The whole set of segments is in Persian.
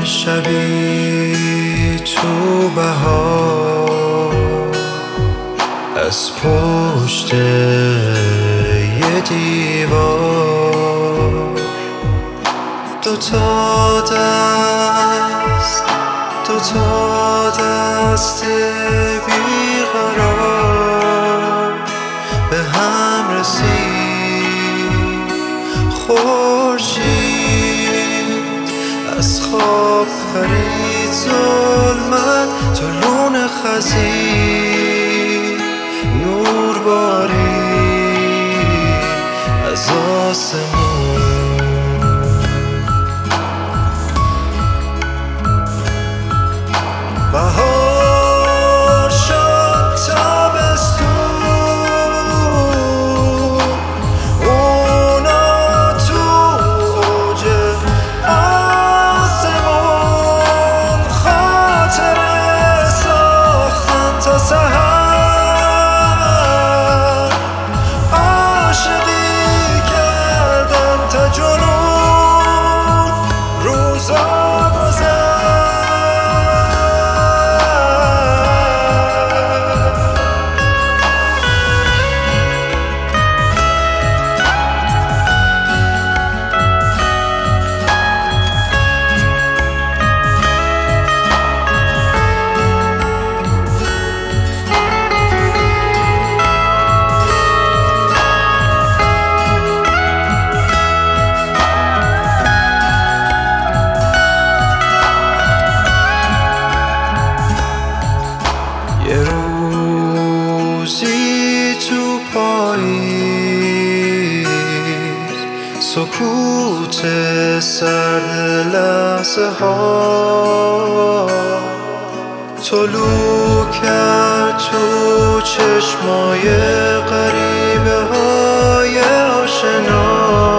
شبی تو بهار از پشت یه دیوار دوتا دست بیقرار به هم رسید. خورشید از خواب پرید، ظلمت تو لون خزید، نور بارید از آسمون. بهار شد تابستون، اونا تو اوج آسمون خاطره ساختن تا سحر، عاشقی کردن تا جنون. روزا یه روزی تو پاییز، سکوت سرد لحظه ها طلوع کرد تو چشمای غریبه های آشنا.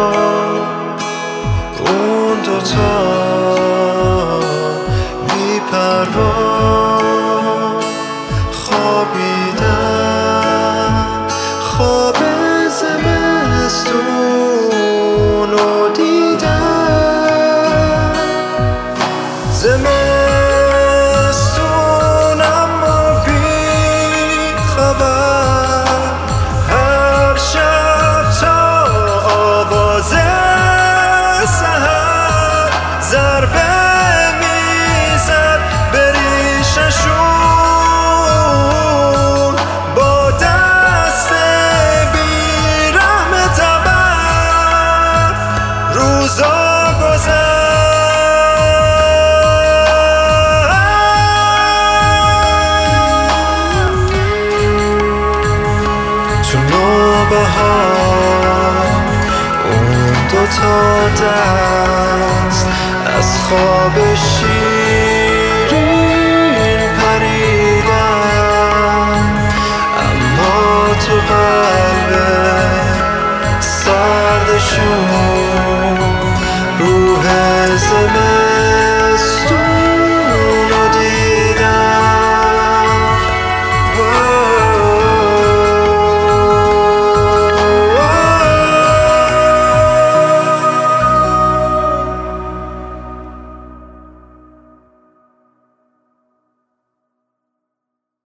اون دوتا بی پروا خواب زمستون رو دیدن، زمستون اما بی خبر، هر شب تا آواز سحر ضربه میزد به ریششون. تو نوبهار اون دوتا دست از خواب شیر